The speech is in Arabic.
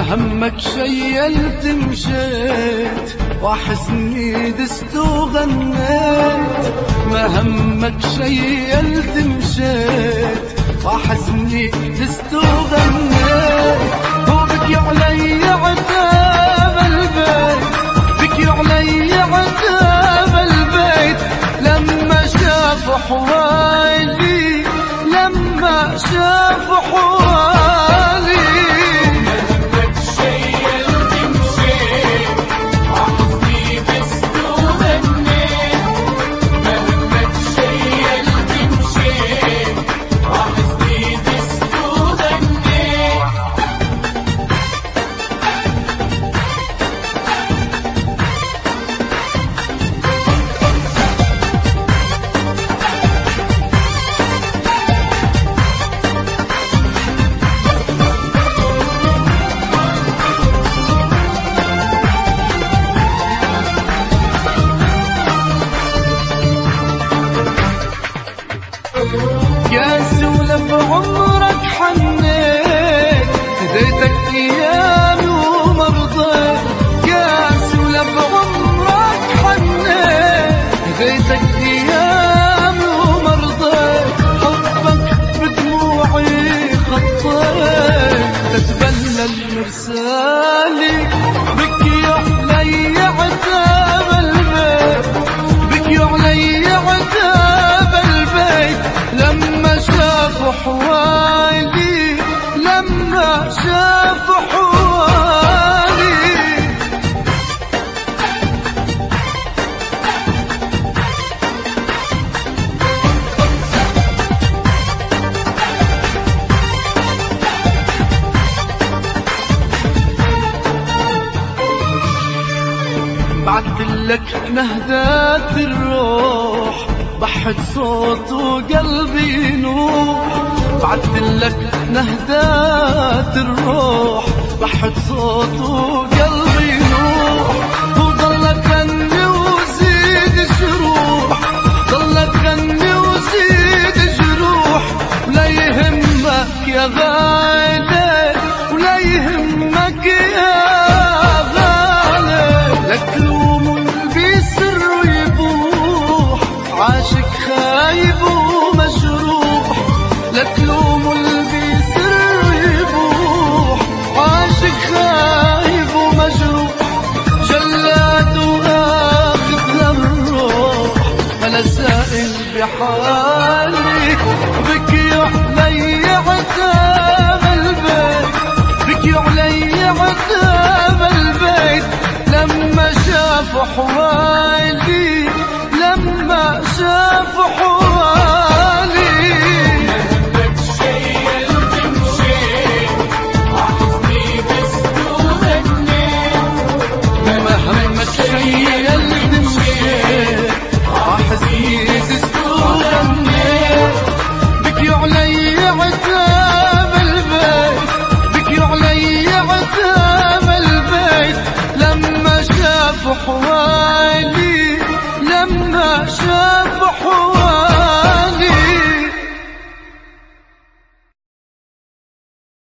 همك شيلت مشيت وحزني دست وغنيت. ما همك شيلت مشيت وحزني دست وغنيت. وبكي علي عتاب البيت، بكي علي عتاب البيت لما شاف حوالي، لما شاف حوالي. يا سولف عمرك حنيت، هديتك ايامي وما رضيت. يا سولف عمرك حنيت، هديتك ايامي وما رضيت. حبك بدموعي خطيت، تتبلى المرسالي. بكي علي عتاب البيت، بكي علي عتاب البيت لما شافوا حوالي، لما شافوا حوالي. بعتلك نهدات الروح، بحت صوت وقلبي نوح. بعتلك نهدات الروح، بحت صوت وقلبي